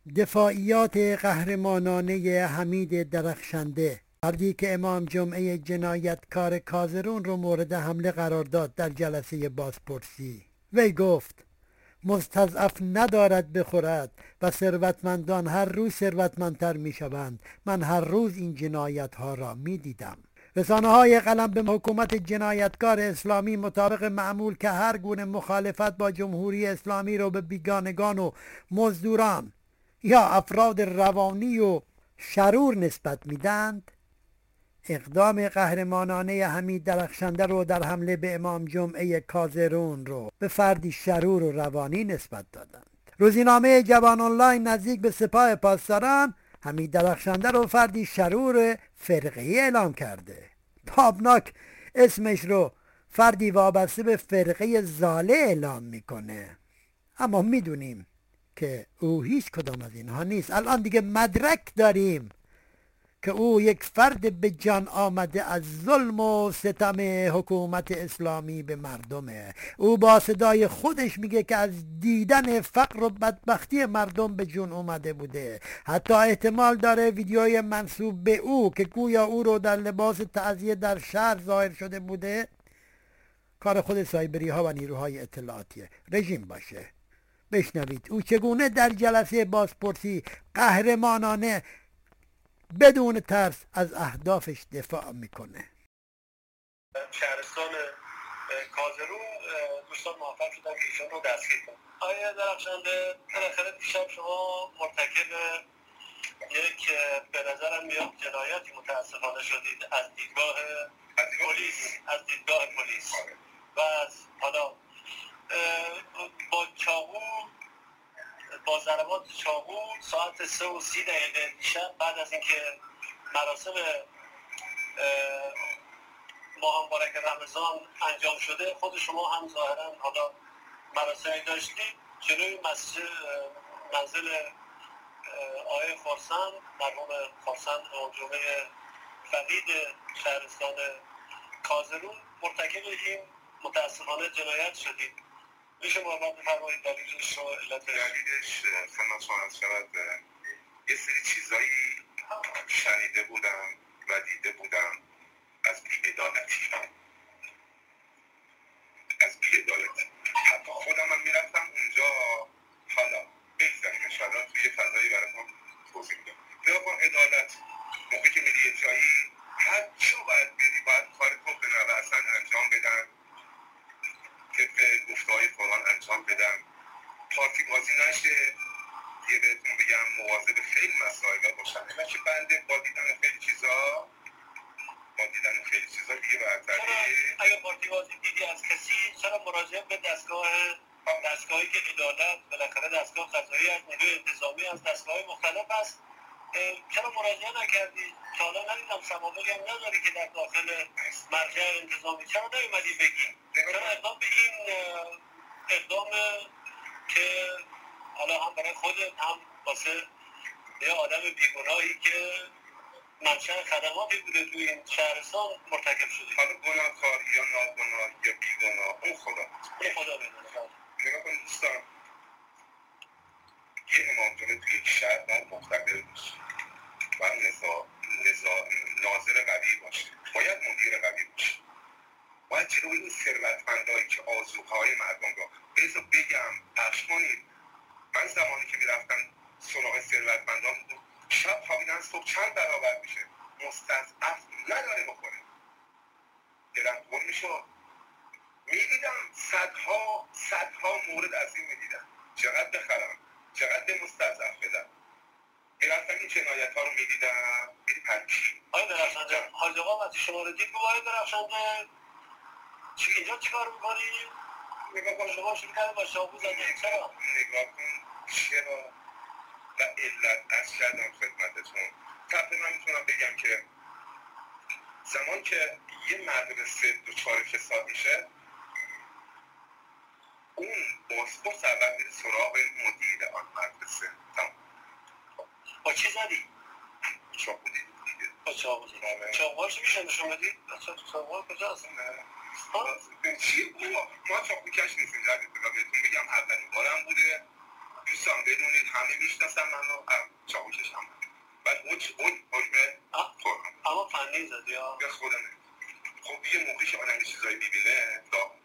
دفاعیات قهرمانانه حمید درخشنده، فردی که امام جمعه جنایتکار کازرون رو مورد حمله قرار داد در جلسه بازپرسی. وی گفت مستضعف ندارد بخورد و ثروتمندان هر روز ثروتمندتر می شوند. من هر روز این جنایت ها را می دیدم. رسانه های قلم به حکومت جنایتکار اسلامی مطابق معمول که هر گونه مخالفت با جمهوری اسلامی رو به بیگانگان و مزدوران یا افراد روانی و شرور نسبت میدند، اقدام قهرمانانه حمید درخشنده رو در حمله به امام جمعه کازرون رو به فردی شرور و روانی نسبت دادند. روزنامه جوان آنلاین نزدیک به سپاه پاسداران حمید درخشنده رو فردی شرور فرقه‌ای اعلام کرده. تابناک اسمش رو فردی وابسته به فرقه زاله اعلام میکنه، اما میدونیم که او هیچ کدام از اینها نیست. الان دیگه مدرک داریم که او یک فرد به جان آمده از ظلم و ستم حکومت اسلامی به مردمه. او با صدای خودش میگه که از دیدن فقر و بدبختی مردم به جون اومده بوده. حتی احتمال داره ویدیوی منسوب به او که گویا او رو در لباس تعزیه در شهر ظاهر شده بوده کار خود سایبری ها و نیروهای اطلاعاتی رژیم باشه. بشنوید او چگونه در جلسه بازپرسی قهرمانانه بدون ترس از اهدافش دفاع میکنه. شهرستان کازرون دوستان موفق شدن که ایشان رو دستگیر کنن. آیا درخشنده بالاخره دیشب شما مرتکب یک به نظرم میاد جنایتی متاسفانه شدید از دیدگاه پلیس و از حالا با چاقو، با ضربات چاقو ساعت 3:30 دیشب بعد از اینکه مراسم ماه مبارک رمضان انجام شده، خود شما هم ظاهرا حالا مراسمی داشتید جلوی منزل آقای خرسند، مرحوم خرسند امام جمعه فقید شهرستان کازرون مرتکب این متاسفانه جنایت شدید. میشه محمد بفرمایید دلیلش رو علت؟ دلیلش خدمتتون شود یه سری چیزایی شنیده بودم و دیده بودم از بی‌عدالتی، حتی خودم هم میرفتم اونجا. حالا بگذاریم انشاءالله توی یه فضایی برای ما توضیح میدم. نگاه کن، عدالت موقعی که میری یه جایی هر چی باید بری باید کارت رو به نوع اصلا انجام بدن، طبق گفته‌های قرآن انجام بدن، پارتی بازی نشه. یه بهتون بگم مواظب خیلی مسائل باشن. من که بنده با دیدن خیلی چیزا دیگه برتری. اگه پارتی بازی دیدی از کسی چرا مراجعه به دستگاهی که عدالت بالاخره دستگاه قضایی از نیروی انتظامی از دستگاه‌های مختلف است، چرا مراجعه نکردی؟ تا حالا ندیدم سوابقی هم نداری که در داخل مرجع انتظامی، چرا نیومدی بگی؟ چرا اقدام به این اقدام که حالا هم برای خودت هم واسه یه آدم بیگناهی که منشأ خدماتی بوده توی این شهرستان مرتکب شدی؟ حالا گناهکار یا ناگناه یا بیگناه اون خدا بدونه. نگاه کن دوستان، یه امام جمعه توی یک شهر باید مقتدر باشه، باید ناظر قوی باشه، باید مدیر قوی باشه، باید جلوی این ثروتمندایی که آذوقه‌های مردم رو بگم پخش کنید. من زمانی که میرفتم سراغ ثروتمندان شب خوابیدن صبح چند برابر میشه، مستضعف نداره بخوره، دلم پر میشد. میدیدم صدها مورد از این میدیدم، چقدر بخرم، چقدر به مستضعف بدم. میرفتم این جنایت ها رو میدیدم. میدی پرچی آقای درخشنده، حاج آقا وقتی شما رو دید آقای درخشنده اینجا چیکار میکنی؟ نگاه کن، شما شروع کردیم با چاقو زدن، چرا؟ نگاه کن چرا و علت از کردم خدمتتون. من میتونم بگم که زمان که یه مدرسه دچار فساد میشه، اون بازپرس اول میره سراغ مدیر آن مدرسه. با چی زدی؟ چاقو دیگه. با چاقو زدی. چاقوهاشو میشه نشون بدی؟ چاقوها کجاست؟ چی؟ ما چاقو کش نیستیم، بهتون بگم اولین بارم بوده. دوست دوستان بدونید همه میشناسن منو، چاوششم بعد حکم اما فنی زدی ها به خودم. خب یه موقعی که آدم چیزایی ببینه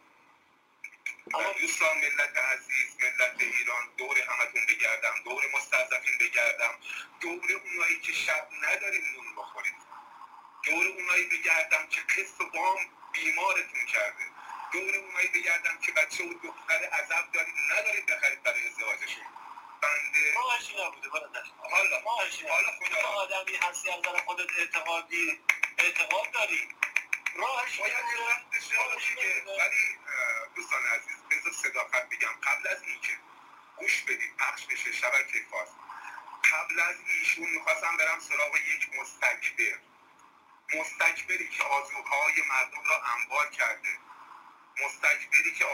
دوستان، ملت عزیز، ملت ایران، دور همتون بگردم، دور مستضعفین بگردم، دور اونایی که شب ندارین نون بخورید، دور اونایی بگردم که قسط و وام بیمارتون کرده، دور اونایی بگردم که بچه و دختر عذب دارید ندارید بخرید برای ازدواجشون. بنده ما هرچی نبوده برادر، حالا خدا آدمی هستی از نظر خودت اعتقاد داری، راهش باید یه وقت بشه که. ولی دوستان عزیز بذار صداقت بگم، قبل از این که گوش بدید پخش بشه شبکه فارس، قبل از ایشون میخواستم برم سراغ یک مستکبری که آذوقه‌های مردم را انبار کرده، مستکبری که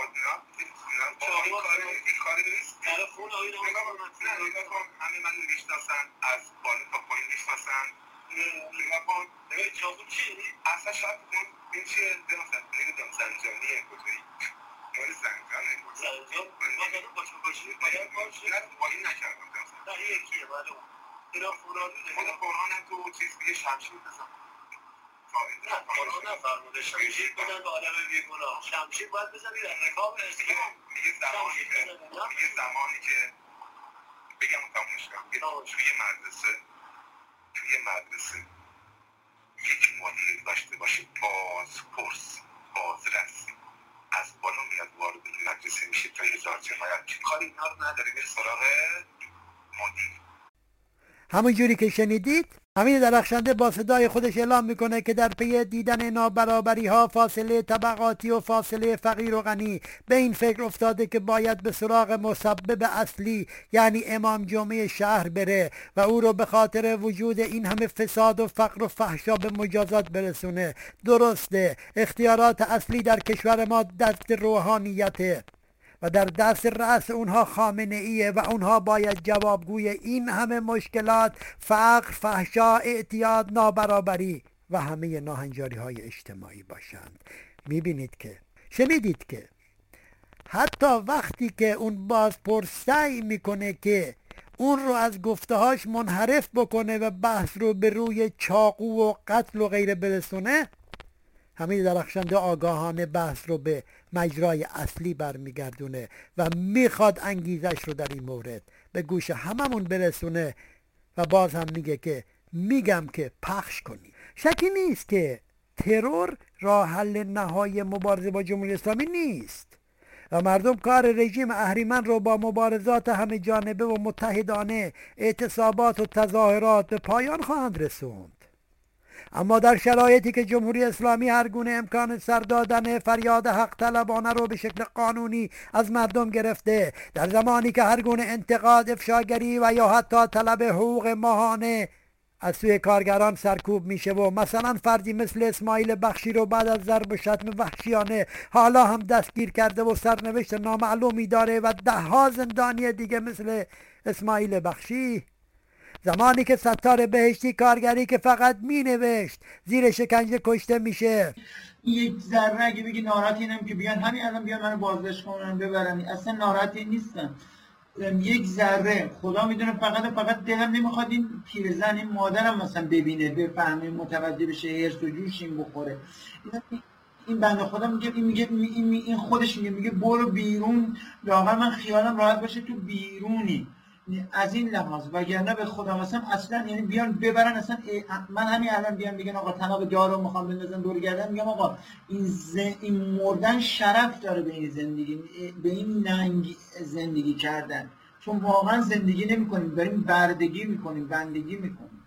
این کاری نیست. نگاه کن همه منو میشناسن، از بالا تا پایین میشناسن. نگاه کن چی؟ اصلا شاید کن این چیه نمیدونم زنجانیه کجایی مال زنجانه نه پایین نکردم نه یکیه معلوم اینا فولادونه خود قرآن هم تو چیز دیگه شمشیر بزن. نه قرآن نفرموده شمشیر بزن به آدم بیگناه، شمشیر باید بزنی در رکاب اسلام. میگه زمانی که بگم تمومش کنم، توی مدرسه یک مدیر داشته باشه بازرس از بالا میاد وارد مدرسه میشه تا 1000 جماعت که کاری اینا رو نداره به سراغ مدیر. همون جوری که شنیدید حمید درخشنده با صدای خودش اعلام میکنه که در پی دیدن نابرابری ها، فاصله طبقاتی و فاصله فقیر و غنی، به این فکر افتاده که باید به سراغ مسبب اصلی یعنی امام جمعه شهر بره و او رو به خاطر وجود این همه فساد و فقر و فحشا به مجازات برسونه. درسته، اختیارات اصلی در کشور ما دست روحانیته و در دست رأس اونها خامنه ایه و اونها باید جوابگوی این همه مشکلات، فقر، فحشا، اعتیاد، نابرابری و همه ناهنجاری های اجتماعی باشند. میبینید که شنیدید که حتی وقتی که اون بازپرس سعی میکنه که اون رو از گفتهاش منحرف بکنه و بحث رو به روی چاقو و قتل و غیره برسونه، حمید درخشنده آگاهانه بحث رو به مجرای اصلی برمیگردونه و میخواد انگیزش رو در این مورد به گوش هممون برسونه و باز هم میگم که پخش کنی. شکی نیست که ترور راه حل نهایی مبارزه با جمهوری اسلامی نیست و مردم کار رژیم اهریمن رو با مبارزات همه جانبه و متحدانه، اعتصابات و تظاهرات به پایان خواهند رسوند. اما در شرایطی که جمهوری اسلامی هر گونه امکان سر دادن فریاد حق طلبانه رو به شکل قانونی از مردم گرفته، در زمانی که هر گونه انتقاد، افشاگری و یا حتی طلب حقوق ماهانه از سوی کارگران سرکوب میشه و مثلا فردی مثل اسماعیل بخشی رو بعد از ضرب و شتم وحشیانه حالا هم دستگیر کرده و سرنوشت نامعلومی داره و 10 زندانی دیگه مثل اسماعیل بخشی، زمانی که ستار بهشتی کارگری که فقط می نوشت زیر شکنجه کشته میشه. یک ذره اگه بگی ناراحت اینم که بیان همین الان بیان منو بازداشت کنن ببرن، اصلا ناراحتی نیستم. یک ذره خدا میدونه، فقط دلم نمیخواد این پیرزن، این مادرم مثلا ببینه، بفهمه، متوجه بشه، هرس و جوش این بخوره. این بنده خدا میگه این خودش میگه برو بیرون، لااقل من خیالم راحت باشه تو بیرونی. از این لحاظ وگرنه به خدا مثلا اصلا یعنی بیان ببرن اصلا من همین الان بیان بگن آقا تناب دارو میخوام بندازن دور گردن، میگم آقا این مردن شرف داره به این زندگی، به این ننگ زندگی کردن، چون واقعا زندگی نمیکنیم، داریم بردگی میکنیم، بندگی میکنیم.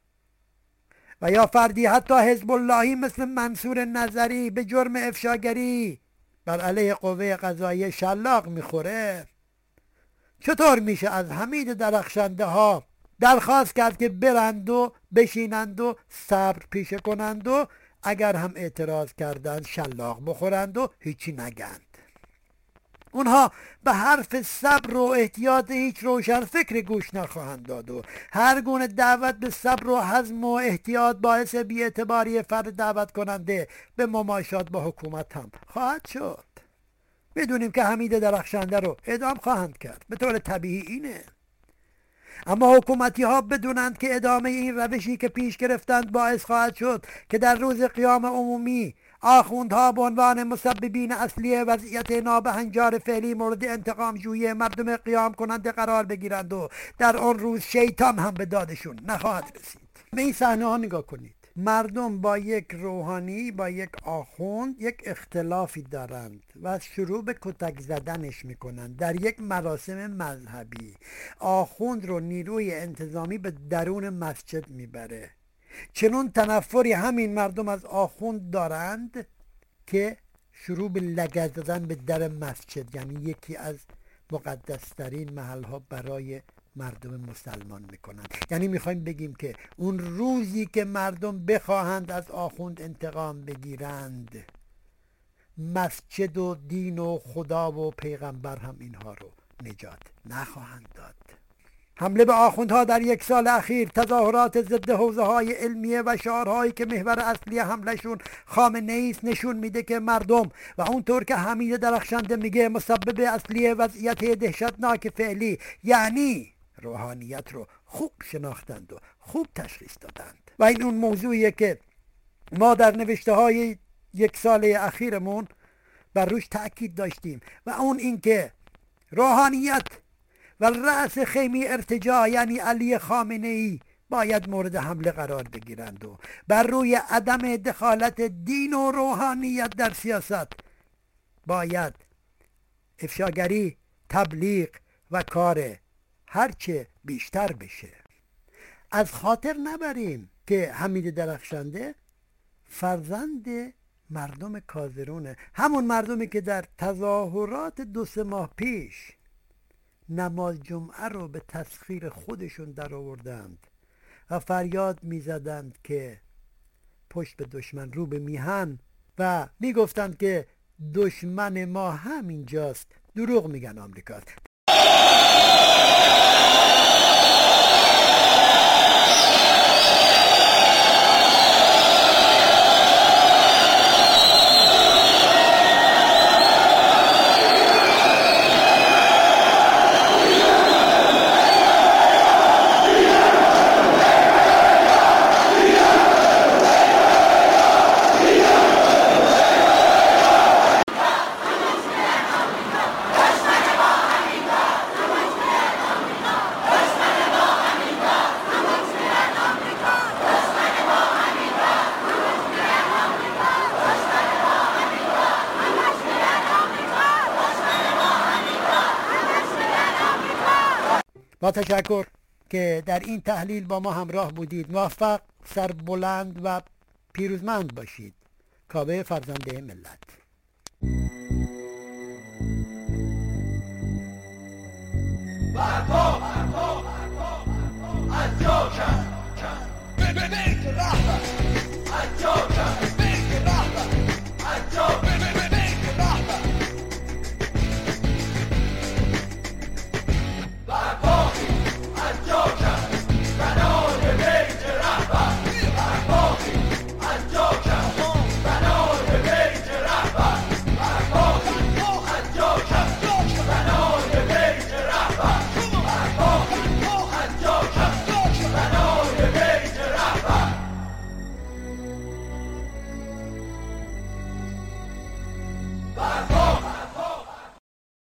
و یا فردی حتی حزب اللهی مثل منصور نظری به جرم افشاگری بر علیه قوه قضاییه شلاق میخوره، چطور میشه از حمید درخشنده ها درخواست کرد که برند و بشینند و صبر پیشه کنند و اگر هم اعتراض کردند شلاق بخورند و هیچی نگند؟ اونها به حرف صبر و احتیاط هیچ روشن فکر گوش نخواهند داد و هر گونه دعوت به صبر و حزم و احتیاط باعث بی‌اعتباری فرد دعوت کننده به مماشات با حکومت هم خواهد شد. میدونیم که حمید درخشنده رو اعدام خواهند کرد، به طور طبیعی اینه. اما حکومتی ها بدونند که ادامه این روشی که پیش گرفتند باعث خواهد شد که در روز قیام عمومی آخوندها به عنوان مسببین اصلی وضعیت نابهنجار فعلی مورد انتقام جویی مردم قیام کننده قرار بگیرند و در آن روز شیطان هم به دادشون نخواهد رسید. به این صحنه ها نگاه کنید. مردم با یک روحانی، با یک آخوند یک اختلافی دارند و شروع به کتک زدنش میکنند در یک مراسم مذهبی. آخوند رو نیروی انتظامی به درون مسجد میبره. چنون تنفری همین مردم از آخوند دارند که شروع به لگد زدن به در مسجد، یعنی یکی از مقدسترین محلها برای مردم مسلمان میکنند. یعنی میخوایم بگیم که اون روزی که مردم بخواهند از آخوند انتقام بگیرند، مسجد و دین و خدا و پیغمبر هم اینها رو نجات نخواهند داد. حمله به آخوندها در یک سال اخیر، تظاهرات ضد حوزه های علمیه و شعارهایی که محور اصلی حملشون خامنه‌ای است نشون میده که مردم و اونطور که حمید درخشنده میگه مسبب اصلی وضعیت دهشتناک فعلی یعنی روحانیت رو خوب شناختند و خوب تشخیص دادند. و این اون موضوعیه که ما در نوشته های یک ساله اخیرمون بر روش تأکید داشتیم و اون این که روحانیت و رأس خیمه ارتجاع یعنی علی خامنه‌ای باید مورد حمله قرار بگیرند و بر روی عدم دخالت دین و روحانیت در سیاست باید افشاگری، تبلیغ و کار هرچه بیشتر بشه. از خاطر نبریم که حمید درخشنده فرزند مردم کازرونه، همون مردمی که در تظاهرات 2-3 ماه پیش نماز جمعه رو به تسخیر خودشون در آوردند و فریاد می زدند که پشت به دشمن رو به میهن و می گفتند که دشمن ما همینجاست. دروغ میگن آمریکاست. با تشکر که در این تحلیل با ما همراه بودید. موفق، سربلند و پیروزمند باشید. کاوه فرزنده ملت. برپا از جا کن، به بیت رحمت از جا